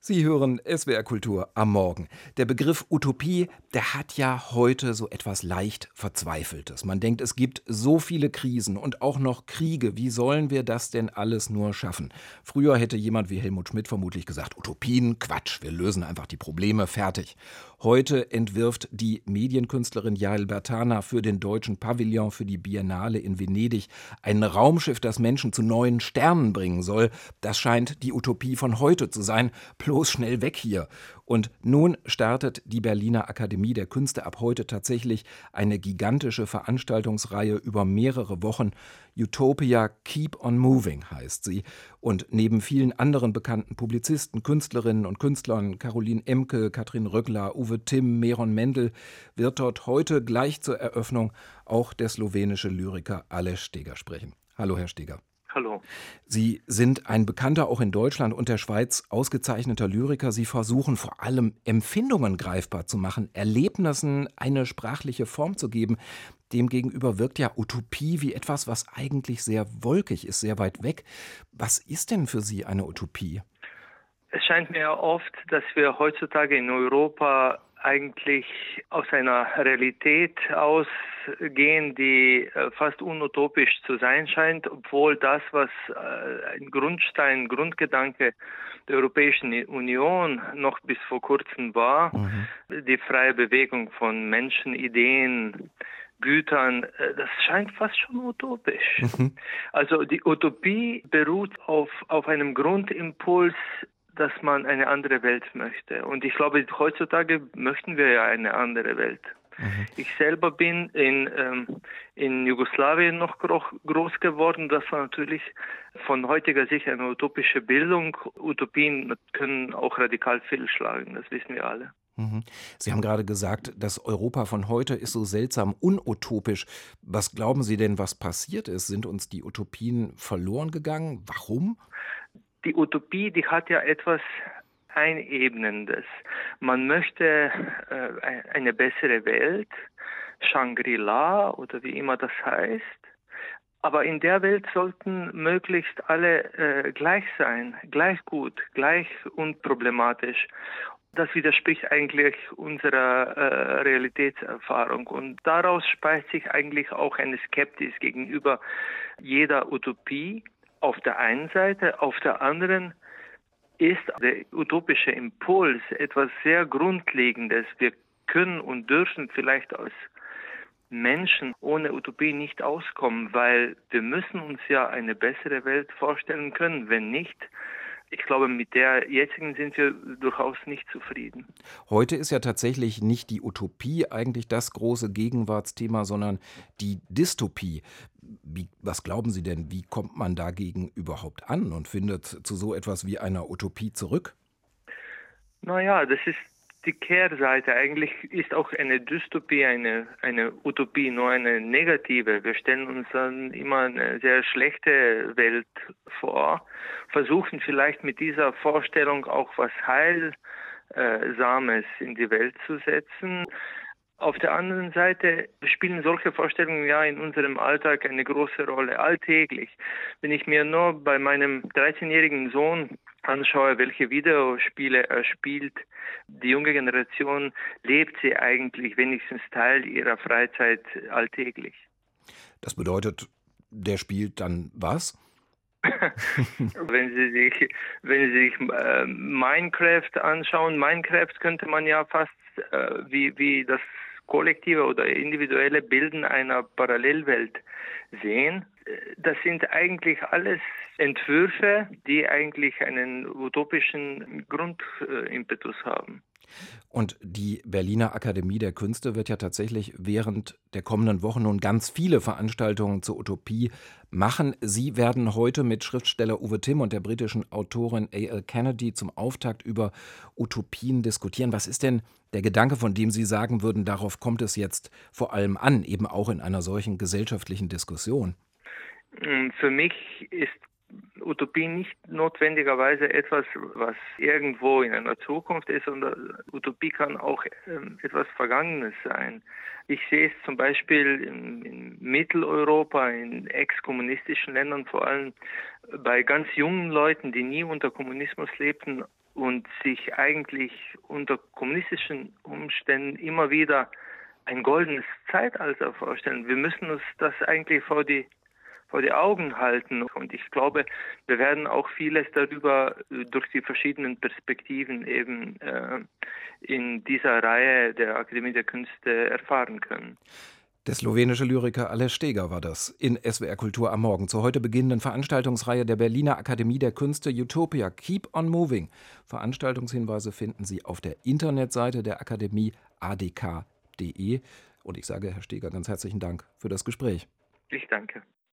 Sie hören SWR Kultur am Morgen. Der Begriff Utopie, der hat ja heute so etwas leicht Verzweifeltes. Man denkt, es gibt so viele Krisen und auch noch Kriege. Wie sollen wir das denn alles nur schaffen? Früher hätte jemand wie Helmut Schmidt vermutlich gesagt, Utopien, Quatsch, wir lösen einfach die Probleme, fertig. Heute entwirft die Medienkünstlerin Jael Bertana für den Deutschen Pavillon für die Biennale in Venedig ein Raumschiff, das Menschen zu neuen Sternen bringen soll. Das scheint die Utopie von heute zu sein. Bloß schnell weg hier. Und nun startet die Berliner Akademie der Künste ab heute tatsächlich eine gigantische Veranstaltungsreihe über mehrere Wochen. Utopia Keep on Moving heißt sie. Und neben vielen anderen bekannten Publizisten, Künstlerinnen und Künstlern, Caroline Emke, Katrin Röckler, Uwe Timm, Meron Mendel, wird dort heute gleich zur Eröffnung auch der slowenische Lyriker Aleš Steger sprechen. Hallo, Herr Steger. Hallo. Sie sind ein bekannter, auch in Deutschland und der Schweiz ausgezeichneter Lyriker. Sie versuchen vor allem Empfindungen greifbar zu machen, Erlebnissen eine sprachliche Form zu geben. Demgegenüber wirkt ja Utopie wie etwas, was eigentlich sehr wolkig ist, sehr weit weg. Was ist denn für Sie eine Utopie? Es scheint mir oft, dass wir heutzutage in Europa eigentlich aus einer Realität ausgehen, die fast unutopisch zu sein scheint, obwohl das, was ein Grundstein, Grundgedanke der Europäischen Union noch bis vor kurzem war, die freie Bewegung von Menschen, Ideen, Gütern, das scheint fast schon utopisch. Also die Utopie beruht auf einem Grundimpuls, dass man eine andere Welt möchte. Und ich glaube, heutzutage möchten wir ja eine andere Welt. Ich selber bin in Jugoslawien noch groß geworden. Das war natürlich von heutiger Sicht eine utopische Bildung. Utopien können auch radikal fehlschlagen, das wissen wir alle. Sie haben gerade gesagt, das Europa von heute ist so seltsam unutopisch. Was glauben Sie denn, was passiert ist? Sind uns die Utopien verloren gegangen? Warum? Die Utopie, die hat ja etwas Einebnendes. Man möchte eine bessere Welt, Shangri-La oder wie immer das heißt. Aber in der Welt sollten möglichst alle gleich sein, gleich gut, gleich unproblematisch. Das widerspricht eigentlich unserer Realitätserfahrung. Und daraus speist sich eigentlich auch eine Skepsis gegenüber jeder Utopie. Auf der einen Seite, auf der anderen ist der utopische Impuls etwas sehr Grundlegendes. Wir können und dürfen vielleicht als Menschen ohne Utopie nicht auskommen, weil wir müssen uns ja eine bessere Welt vorstellen können. Wenn nicht, ich glaube, mit der jetzigen sind wir durchaus nicht zufrieden. Heute ist ja tatsächlich nicht die Utopie eigentlich das große Gegenwartsthema, sondern die Dystopie. Was glauben Sie denn, wie kommt man dagegen überhaupt an und findet zu so etwas wie einer Utopie zurück? Naja, das ist die Kehrseite. Eigentlich ist auch eine Dystopie eine Utopie, nur eine negative. Wir stellen uns dann immer eine sehr schlechte Welt vor, versuchen vielleicht mit dieser Vorstellung auch was Heilsames in die Welt zu setzen. Auf der anderen Seite spielen solche Vorstellungen ja in unserem Alltag eine große Rolle, alltäglich. Wenn ich mir nur bei meinem 13-jährigen Sohn anschaue, welche Videospiele er spielt, die junge Generation lebt sie eigentlich wenigstens Teil ihrer Freizeit alltäglich. Das bedeutet, der spielt dann was? Wenn Sie sich Minecraft anschauen, Minecraft könnte man ja fast wie das kollektive oder individuelle Bilden einer Parallelwelt sehen. Das sind eigentlich alles Entwürfe, die eigentlich einen utopischen Grundimpetus haben. Und die Berliner Akademie der Künste wird ja tatsächlich während der kommenden Wochen nun ganz viele Veranstaltungen zur Utopie machen. Sie werden heute mit Schriftsteller Uwe Timm und der britischen Autorin A.L. Kennedy zum Auftakt über Utopien diskutieren. Was ist denn der Gedanke, von dem Sie sagen würden, darauf kommt es jetzt vor allem an, eben auch in einer solchen gesellschaftlichen Diskussion? Für mich ist Utopie nicht notwendigerweise etwas, was irgendwo in einer Zukunft ist, sondern Utopie kann auch etwas Vergangenes sein. Ich sehe es zum Beispiel in Mitteleuropa, in ex-kommunistischen Ländern, vor allem bei ganz jungen Leuten, die nie unter Kommunismus lebten, und sich eigentlich unter kommunistischen Umständen immer wieder ein goldenes Zeitalter vorstellen. Wir müssen uns das eigentlich vor die Augen halten. Und ich glaube, wir werden auch vieles darüber durch die verschiedenen Perspektiven eben in dieser Reihe der Akademie der Künste erfahren können. Der slowenische Lyriker Aleš Steger war das in SWR Kultur am Morgen zur heute beginnenden Veranstaltungsreihe der Berliner Akademie der Künste Utopia. Keep on Moving. Veranstaltungshinweise finden Sie auf der Internetseite der Akademie adk.de. Und ich sage, Herr Steger, ganz herzlichen Dank für das Gespräch. Ich danke.